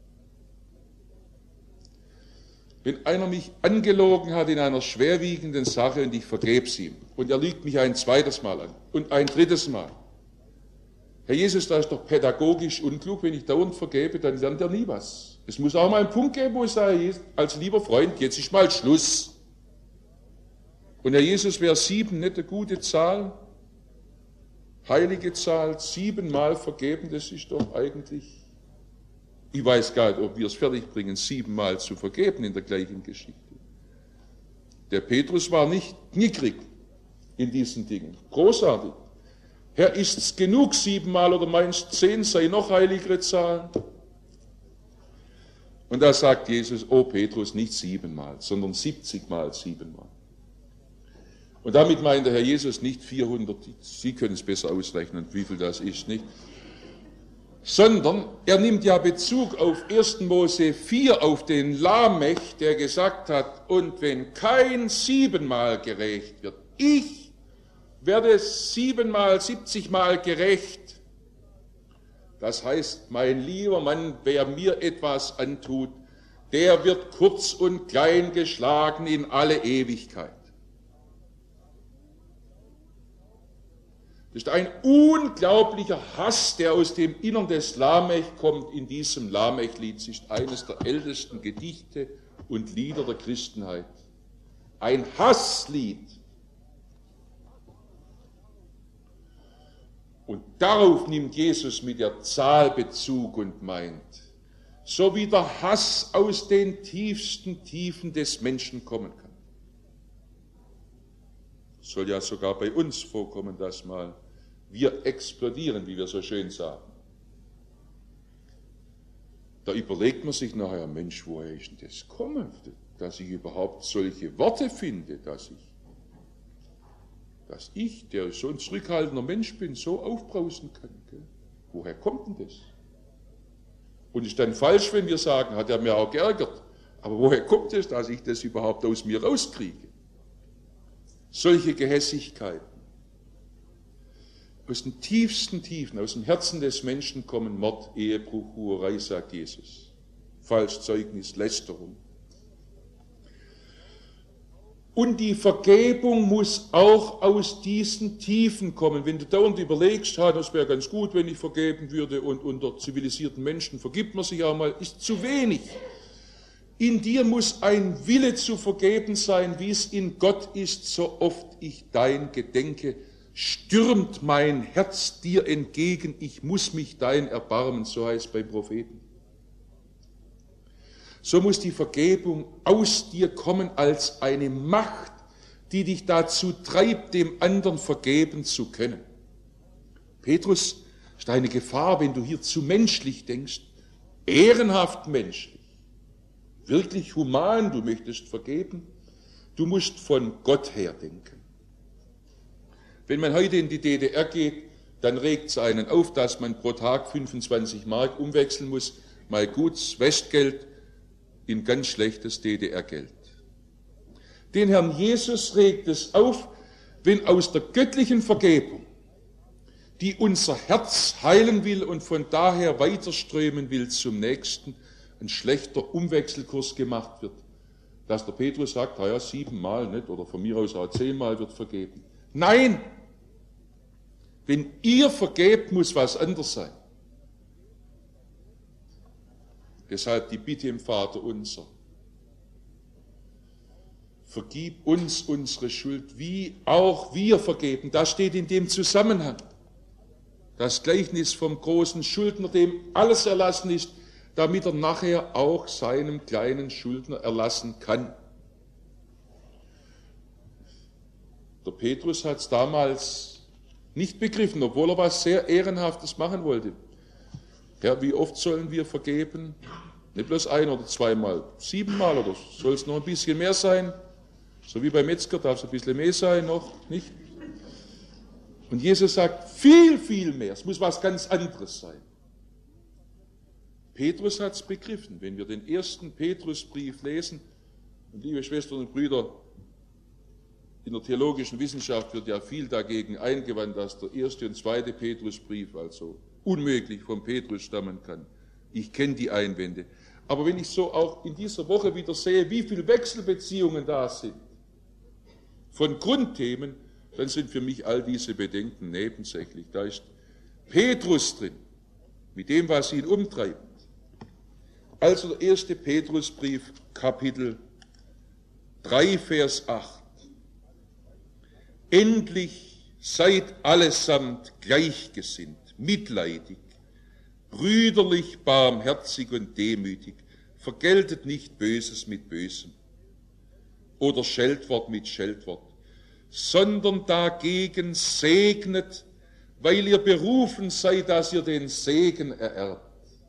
Wenn einer mich angelogen hat in einer schwerwiegenden Sache und ich vergeb's ihm und er lügt mich ein zweites Mal an und ein drittes Mal. Herr Jesus, das ist doch pädagogisch unklug, wenn ich dauernd vergebe, dann lernt er nie was. Es muss auch mal einen Punkt geben, wo ich sage: als lieber Freund, jetzt ist mal Schluss. Und Herr Jesus, wäre 7 nicht eine gute Zahl? Heilige Zahl, 7-mal vergeben, das ist doch eigentlich... Ich weiß gar nicht, ob wir es fertigbringen, 7-mal zu vergeben in der gleichen Geschichte. Der Petrus war nicht knickrig in diesen Dingen. Großartig. Herr, ist's genug 7-mal oder meinst 10 sei noch heiligere Zahlen? Und da sagt Jesus: Oh Petrus, nicht 7-mal, sondern 70-mal 7-mal. Und damit meint der Herr Jesus nicht 400, Sie können es besser ausrechnen, wie viel das ist, nicht? Sondern er nimmt ja Bezug auf 1. Mose 4, auf den Lamech, der gesagt hat: Und wenn kein 7-mal gerecht wird, ich werde 7-mal, 70-mal gerecht. Das heißt, mein lieber Mann, wer mir etwas antut, der wird kurz und klein geschlagen in alle Ewigkeit. Das ist ein unglaublicher Hass, der aus dem Innern des Lamech kommt in diesem Lamech-Lied. Es ist eines der ältesten Gedichte und Lieder der Christenheit. Ein Hasslied. Und darauf nimmt Jesus mit der Zahl Bezug und meint: So wie der Hass aus den tiefsten Tiefen des Menschen kommen kann. Es soll ja sogar bei uns vorkommen, dass mal wir explodieren, wie wir so schön sagen. Da überlegt man sich nachher: Mensch, woher ist denn das gekommen, dass ich überhaupt solche Worte finde, dass ich, der so ein zurückhaltender Mensch bin, so aufbrausen kann. Gell? Woher kommt denn das? Und ist dann falsch, wenn wir sagen: Hat er mir auch geärgert. Aber woher kommt es, dass ich das überhaupt aus mir rauskriege? Solche Gehässigkeiten. Aus den tiefsten Tiefen, aus dem Herzen des Menschen kommen Mord, Ehebruch, Hurerei, sagt Jesus. Falschzeugnis, Lästerung. Und die Vergebung muss auch aus diesen Tiefen kommen. Wenn du dauernd überlegst: Das wäre ganz gut, wenn ich vergeben würde, und unter zivilisierten Menschen vergibt man sich auch mal, ist zu wenig. In dir muss ein Wille zu vergeben sein, wie es in Gott ist: So oft ich dein gedenke, stürmt mein Herz dir entgegen, ich muss mich dein erbarmen, so heißt es bei Propheten. so muss die Vergebung aus dir kommen als eine Macht, die dich dazu treibt, dem anderen vergeben zu können. Petrus, ist eine Gefahr, wenn du hier zu menschlich denkst, ehrenhaft menschlich, wirklich human, du möchtest vergeben, du musst von Gott her denken. Wenn man heute in die DDR geht, dann regt es einen auf, dass man pro Tag 25 Mark umwechseln muss, mal gutes Westgeld in ganz schlechtes DDR-Geld. Den Herrn Jesus regt es auf, wenn aus der göttlichen Vergebung, die unser Herz heilen will und von daher weiterströmen will zum Nächsten, ein schlechter Umwechselkurs gemacht wird. Dass der Petrus sagt, ja, 7-mal nicht, oder von mir aus auch 10-mal wird vergeben. Nein! Wenn ihr vergebt, muss was anderes sein. Deshalb die Bitte im Vater unser. Vergib uns unsere Schuld, wie auch wir vergeben. Das steht in dem Zusammenhang. Das Gleichnis vom großen Schuldner, dem alles erlassen ist, damit er nachher auch seinem kleinen Schuldner erlassen kann. Der Petrus hat es damals nicht begriffen, obwohl er was sehr Ehrenhaftes machen wollte. Herr, wie oft sollen wir vergeben? Nicht bloß 1 oder 2-mal, 7-mal oder soll es noch ein bisschen mehr sein? So wie beim Metzger darf es ein bisschen mehr sein noch, nicht? Und Jesus sagt, viel, viel mehr. Es muss was ganz anderes sein. Petrus hat es begriffen. Wenn wir den 1. Petrusbrief lesen, und liebe Schwestern und Brüder, in der theologischen Wissenschaft wird ja viel dagegen eingewandt, dass der 1. und 2. Petrusbrief also unmöglich vom Petrus stammen kann. Ich kenne die Einwände. Aber wenn ich so auch in dieser Woche wieder sehe, wie viele Wechselbeziehungen da sind, von Grundthemen, dann sind für mich all diese Bedenken nebensächlich. Da ist Petrus drin, mit dem, was ihn umtreibt. Also der 1. Petrusbrief, Kapitel 3, Vers 8. Endlich seid allesamt gleichgesinnt, mitleidig, brüderlich, barmherzig und demütig, vergeltet nicht Böses mit Bösem oder Scheltwort mit Scheltwort, sondern dagegen segnet, weil ihr berufen seid, dass ihr den Segen ererbt.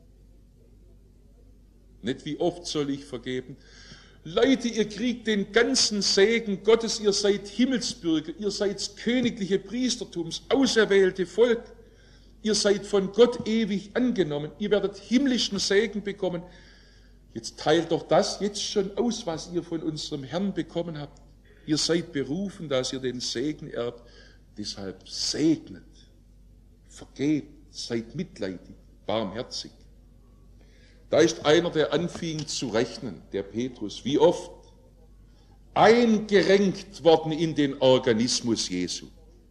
Nicht wie oft soll ich vergeben? Leute, ihr kriegt den ganzen Segen Gottes, ihr seid Himmelsbürger, ihr seid königliche Priestertums, auserwählte Volk, ihr seid von Gott ewig angenommen, ihr werdet himmlischen Segen bekommen. Jetzt teilt doch das jetzt schon aus, was ihr von unserem Herrn bekommen habt. Ihr seid berufen, dass ihr den Segen erbt, deshalb segnet, vergebt, seid mitleidig, barmherzig. Da ist einer, der anfing zu rechnen, der Petrus, wie oft eingerenkt worden in den Organismus Jesu.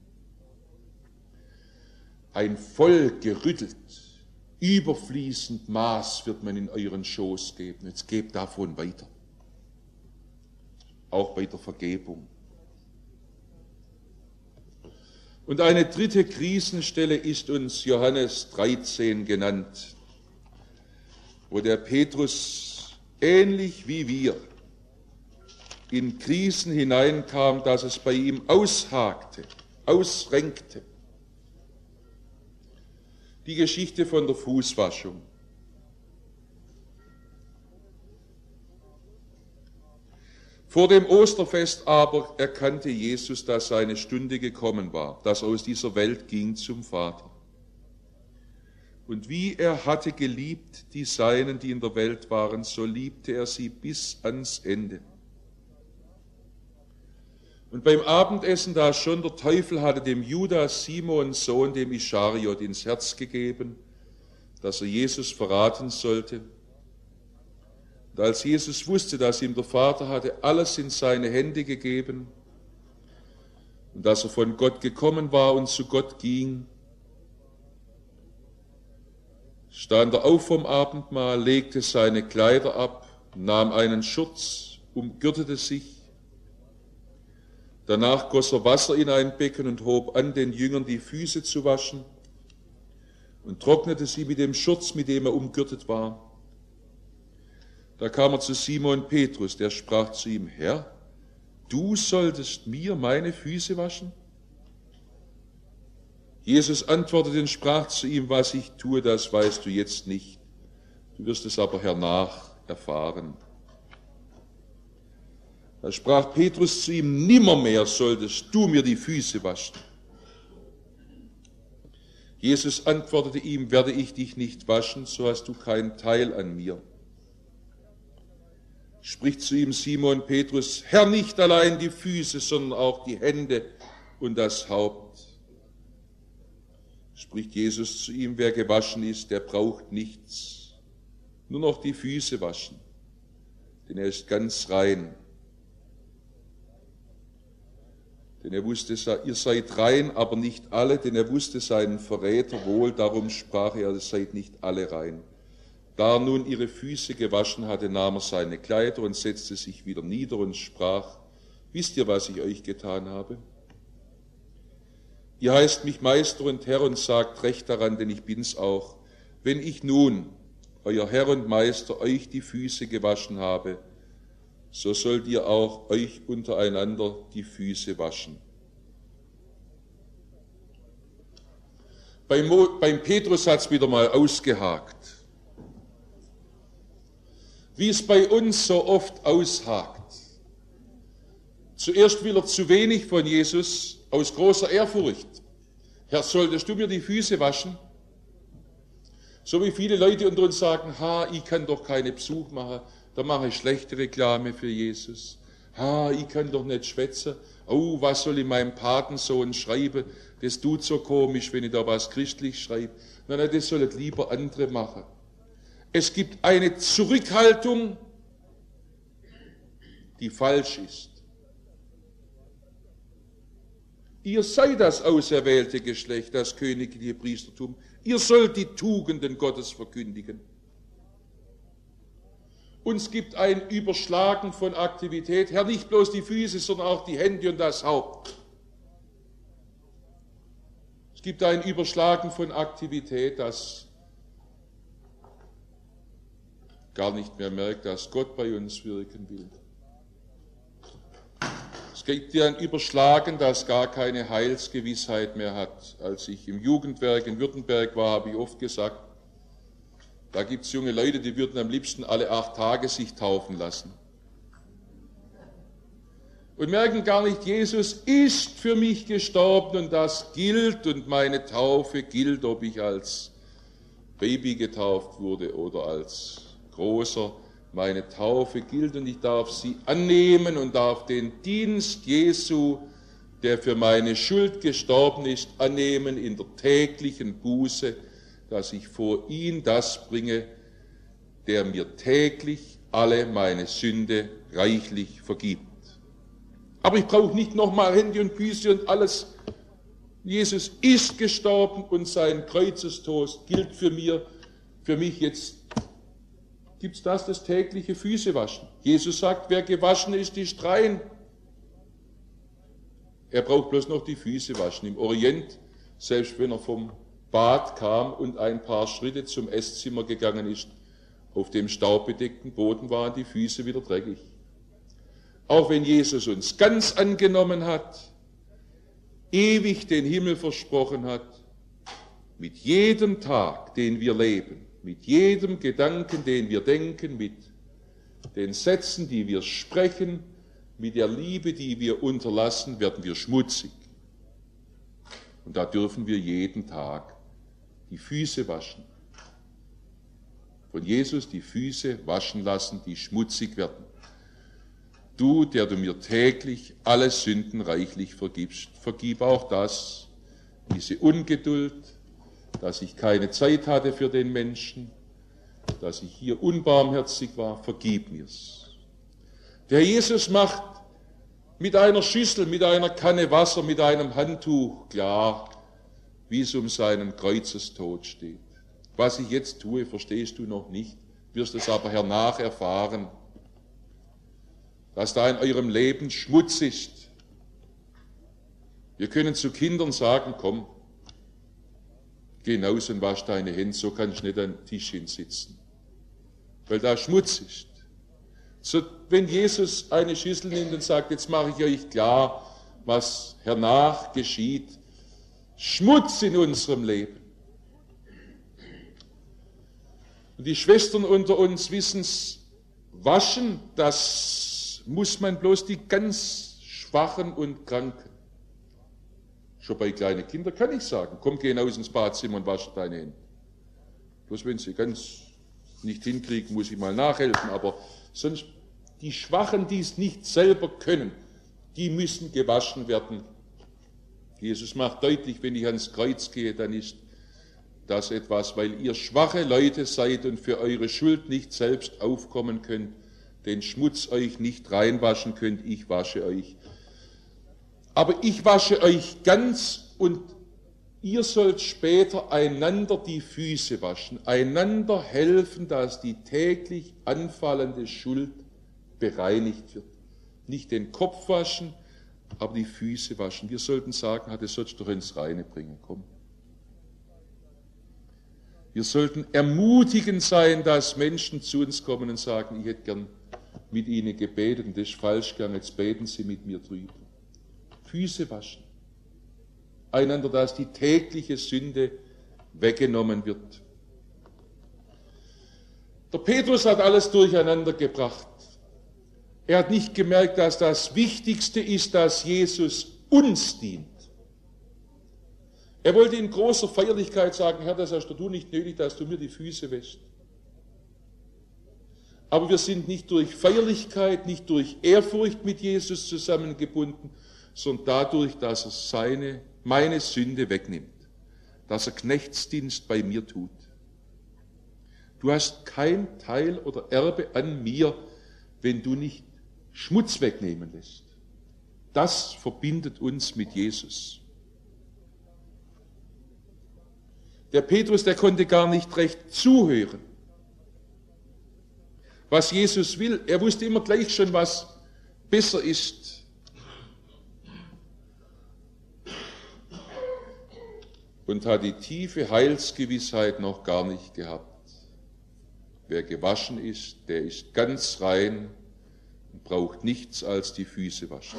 Ein voll gerüttelt, überfließend Maß wird man in euren Schoß geben. Jetzt gebt davon weiter. Auch bei der Vergebung. Und eine dritte Krisenstelle ist uns Johannes 13 genannt, wo der Petrus ähnlich wie wir in Krisen hineinkam, dass es bei ihm aushakte, ausrenkte. Die Geschichte von der Fußwaschung. Vor dem Osterfest aber erkannte Jesus, dass seine Stunde gekommen war, dass er aus dieser Welt ging zum Vater. Und wie er hatte geliebt die Seinen, die in der Welt waren, so liebte er sie bis ans Ende. Und beim Abendessen, da schon der Teufel hatte dem Judas, Simons Sohn, dem Ischariot, ins Herz gegeben, dass er Jesus verraten sollte. Und als Jesus wusste, dass ihm der Vater hatte alles in seine Hände gegeben und dass er von Gott gekommen war und zu Gott ging, stand er auf vom Abendmahl, legte seine Kleider ab, nahm einen Schurz, umgürtete sich. Danach goss er Wasser in ein Becken und hob an, den Jüngern die Füße zu waschen und trocknete sie mit dem Schurz, mit dem er umgürtet war. Da kam er zu Simon Petrus, der sprach zu ihm: Herr, du solltest mir meine Füße waschen? Jesus antwortete und sprach zu ihm: Was ich tue, das weißt du jetzt nicht. Du wirst es aber hernach erfahren. Da sprach Petrus zu ihm: Nimmermehr solltest du mir die Füße waschen. Jesus antwortete ihm: Werde ich dich nicht waschen, so hast du keinen Teil an mir. Spricht zu ihm Simon Petrus: Herr, nicht allein die Füße, sondern auch die Hände und das Haupt. Spricht Jesus zu ihm: Wer gewaschen ist, der braucht nichts, nur noch die Füße waschen, denn er ist ganz rein. Denn er wusste, ihr seid rein, aber nicht alle, denn er wusste seinen Verräter wohl, darum sprach er: Ihr seid nicht alle rein. Da er nun ihre Füße gewaschen hatte, nahm er seine Kleider und setzte sich wieder nieder und sprach: Wisst ihr, was ich euch getan habe? Ihr heißt mich Meister und Herr und sagt recht daran, denn ich bin's auch. Wenn ich nun, euer Herr und Meister, euch die Füße gewaschen habe, so sollt ihr auch euch untereinander die Füße waschen. Beim Petrus hat's wieder mal ausgehakt. Wie es bei uns so oft aushakt. Zuerst will er zu wenig von Jesus aus großer Ehrfurcht. Herr, solltest du mir die Füße waschen? So wie viele Leute unter uns sagen: ich kann doch keine Besuch machen, da mache ich schlechte Reklame für Jesus. Ich kann doch nicht schwätzen. Oh, was soll ich meinem Patensohn schreiben? Das tut so komisch, wenn ich da was christlich schreibe. Nein, das sollen lieber andere machen. Es gibt eine Zurückhaltung, die falsch ist. Ihr seid das auserwählte Geschlecht, das königliche Priestertum. Ihr sollt die Tugenden Gottes verkündigen. Uns gibt ein Überschlagen von Aktivität. Herr, nicht bloß die Füße, sondern auch die Hände und das Haupt. Es gibt ein Überschlagen von Aktivität, das gar nicht mehr merkt, dass Gott bei uns wirken will. Es gibt ja ein Überschlagen, das gar keine Heilsgewissheit mehr hat. Als ich im Jugendwerk in Württemberg war, habe ich oft gesagt, da gibt es junge Leute, die würden am liebsten alle 8 Tage sich taufen lassen. Und merken gar nicht, Jesus ist für mich gestorben und das gilt und meine Taufe gilt, ob ich als Baby getauft wurde oder als Großer. Meine Taufe gilt und ich darf sie annehmen und darf den Dienst Jesu, der für meine Schuld gestorben ist, annehmen in der täglichen Buße, dass ich vor ihn das bringe, der mir täglich alle meine Sünde reichlich vergibt. Aber ich brauche nicht nochmal Hände und Füße und alles. Jesus ist gestorben und sein Kreuzestod gilt für mich jetzt. Gibt es das tägliche Füßewaschen? Jesus sagt, wer gewaschen ist, ist rein. Er braucht bloß noch die Füße waschen. Im Orient, selbst wenn er vom Bad kam und ein paar Schritte zum Esszimmer gegangen ist, auf dem staubbedeckten Boden waren die Füße wieder dreckig. Auch wenn Jesus uns ganz angenommen hat, ewig den Himmel versprochen hat, mit jedem Tag, den wir leben, mit jedem Gedanken, den wir denken, mit den Sätzen, die wir sprechen, mit der Liebe, die wir unterlassen, werden wir schmutzig. Und da dürfen wir jeden Tag die Füße waschen. Von Jesus die Füße waschen lassen, die schmutzig werden. Du, der du mir täglich alle Sünden reichlich vergibst, vergib auch das, diese Ungeduld, dass ich keine Zeit hatte für den Menschen, dass ich hier unbarmherzig war, vergib mir's. Der Jesus macht mit einer Schüssel, mit einer Kanne Wasser, mit einem Handtuch klar, wie es um seinen Kreuzestod steht. Was ich jetzt tue, verstehst du noch nicht, wirst es aber hernach erfahren, dass da in eurem Leben Schmutz ist. Wir können zu Kindern sagen, komm, geh hinaus und wasch deine Hände, so kannst du nicht an den Tisch hinsitzen. Weil da Schmutz ist. So, wenn Jesus eine Schüssel nimmt und sagt, jetzt mache ich euch klar, was hernach geschieht. Schmutz in unserem Leben. Und die Schwestern unter uns wissen es, waschen, das muss man bloß die ganz Schwachen und Kranken. Schon bei kleinen Kindern kann ich sagen, komm, geh hinaus ins Badzimmer und wasche deine Hände. Bloß wenn sie ganz nicht hinkriegen, muss ich mal nachhelfen, aber sonst die Schwachen, die es nicht selber können, die müssen gewaschen werden. Jesus macht deutlich, wenn ich ans Kreuz gehe, dann ist das etwas, weil ihr schwache Leute seid und für eure Schuld nicht selbst aufkommen könnt, den Schmutz euch nicht reinwaschen könnt, ich wasche euch. Aber ich wasche euch ganz und ihr sollt später einander die Füße waschen, einander helfen, dass die täglich anfallende Schuld bereinigt wird. Nicht den Kopf waschen, aber die Füße waschen. Wir sollten sagen, das sollst du doch ins Reine bringen, komm. Wir sollten ermutigend sein, dass Menschen zu uns kommen und sagen, ich hätte gern mit ihnen gebetet und das ist falsch gegangen, jetzt beten sie mit mir drüber. Füße waschen. Einander, dass die tägliche Sünde weggenommen wird. Der Petrus hat alles durcheinander gebracht. Er hat nicht gemerkt, dass das Wichtigste ist, dass Jesus uns dient. Er wollte in großer Feierlichkeit sagen, Herr, das hast du nicht nötig, dass du mir die Füße wäschst. Aber wir sind nicht durch Feierlichkeit, nicht durch Ehrfurcht mit Jesus zusammengebunden, sondern dadurch, dass er meine Sünde wegnimmt, dass er Knechtsdienst bei mir tut. Du hast kein Teil oder Erbe an mir, wenn du nicht Schmutz wegnehmen lässt. Das verbindet uns mit Jesus. Der Petrus, der konnte gar nicht recht zuhören, was Jesus will. Er wusste immer gleich schon, was besser ist. Und hat die tiefe Heilsgewissheit noch gar nicht gehabt. Wer gewaschen ist, der ist ganz rein und braucht nichts als die Füße waschen.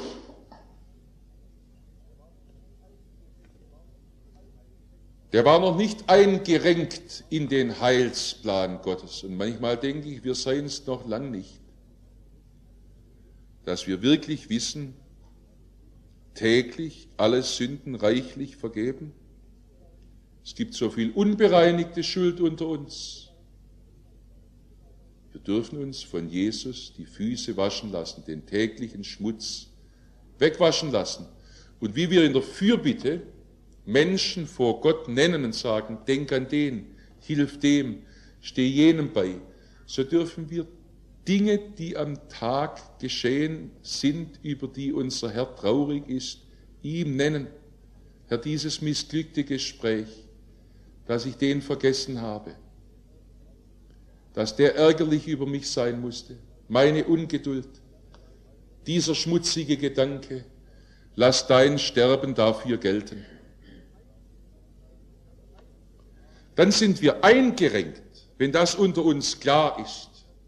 Der war noch nicht eingerenkt in den Heilsplan Gottes. Und manchmal denke ich, wir seien es noch lang nicht. Dass wir wirklich wissen, täglich alle Sünden reichlich vergeben. Es gibt so viel unbereinigte Schuld unter uns. Wir dürfen uns von Jesus die Füße waschen lassen, den täglichen Schmutz wegwaschen lassen. Und wie wir in der Fürbitte Menschen vor Gott nennen und sagen, denk an den, hilf dem, steh jenem bei, so dürfen wir Dinge, die am Tag geschehen sind, über die unser Herr traurig ist, ihm nennen. Herr, dieses missglückte Gespräch, dass ich den vergessen habe, dass der ärgerlich über mich sein musste, meine Ungeduld, dieser schmutzige Gedanke, lass dein Sterben dafür gelten. Dann sind wir eingerenkt, wenn das unter uns klar ist,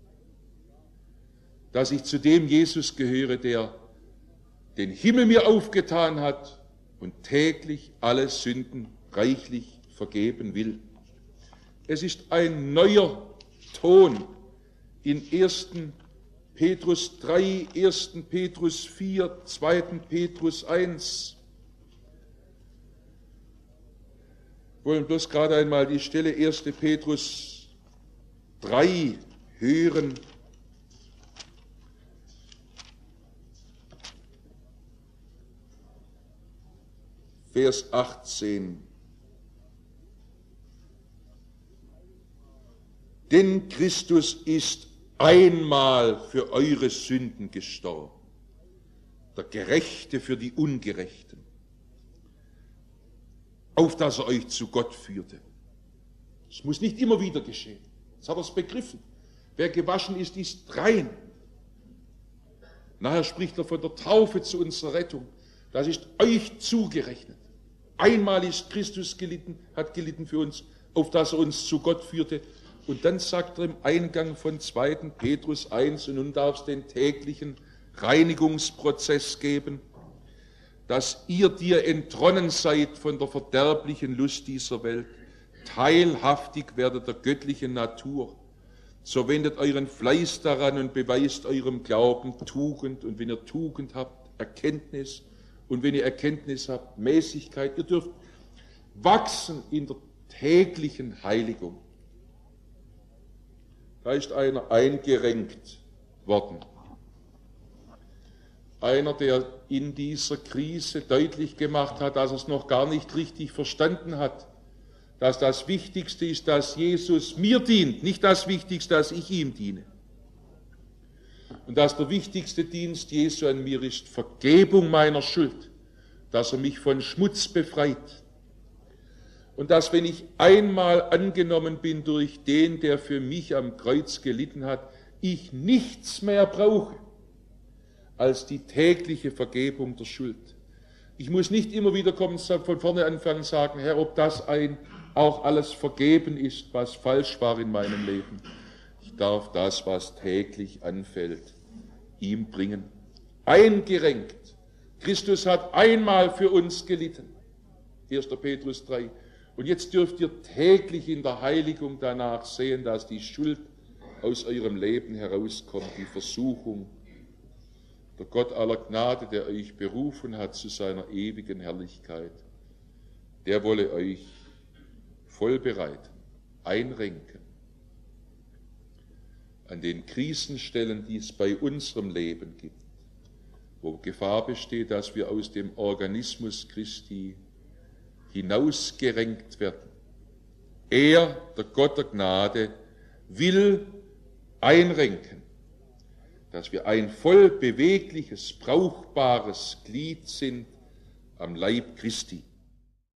dass ich zu dem Jesus gehöre, der den Himmel mir aufgetan hat und täglich alle Sünden reichlich vergeben will. Es ist ein neuer Ton in 1. Petrus 3, 1. Petrus 4, 2. Petrus 1. Wir wollen bloß gerade einmal die Stelle 1. Petrus 3 hören. Vers 18. Denn Christus ist einmal für eure Sünden gestorben, der Gerechte für die Ungerechten, auf dass er euch zu Gott führte. Es muss nicht immer wieder geschehen. Jetzt hat er es begriffen. Wer gewaschen ist, ist rein. Nachher spricht er von der Taufe zu unserer Rettung. Das ist euch zugerechnet. Einmal ist Christus gelitten, hat gelitten für uns, auf dass er uns zu Gott führte. Und dann sagt er im Eingang von 2. Petrus 1, und nun darf es den täglichen Reinigungsprozess geben, dass ihr dir entronnen seid von der verderblichen Lust dieser Welt, teilhaftig werdet der göttlichen Natur. So wendet euren Fleiß daran und beweist eurem Glauben Tugend. Und wenn ihr Tugend habt, Erkenntnis. Und wenn ihr Erkenntnis habt, Mäßigkeit. Ihr dürft wachsen in der täglichen Heiligung. Da ist einer eingerenkt worden. Einer, der in dieser Krise deutlich gemacht hat, dass er es noch gar nicht richtig verstanden hat, dass das Wichtigste ist, dass Jesus mir dient, nicht das Wichtigste, dass ich ihm diene. Und dass der wichtigste Dienst Jesu an mir ist Vergebung meiner Schuld, dass er mich von Schmutz befreit. Und dass, wenn ich einmal angenommen bin durch den, der für mich am Kreuz gelitten hat, ich nichts mehr brauche als die tägliche Vergebung der Schuld. Ich muss nicht immer wieder kommen, von vorne anfangen und sagen, Herr, ob das auch alles vergeben ist, was falsch war in meinem Leben. Ich darf das, was täglich anfällt, ihm bringen. Eingerenkt. Christus hat einmal für uns gelitten. 1. Petrus 3. Und jetzt dürft ihr täglich in der Heiligung danach sehen, dass die Schuld aus eurem Leben herauskommt, die Versuchung. Der Gott aller Gnade, der euch berufen hat zu seiner ewigen Herrlichkeit, der wolle euch vollbereiten, einrenken an den Krisenstellen, die es bei unserem Leben gibt, wo Gefahr besteht, dass wir aus dem Organismus Christi hinausgerenkt werden. Er, der Gott der Gnade, will einrenken, dass wir ein voll bewegliches, brauchbares Glied sind am Leib Christi.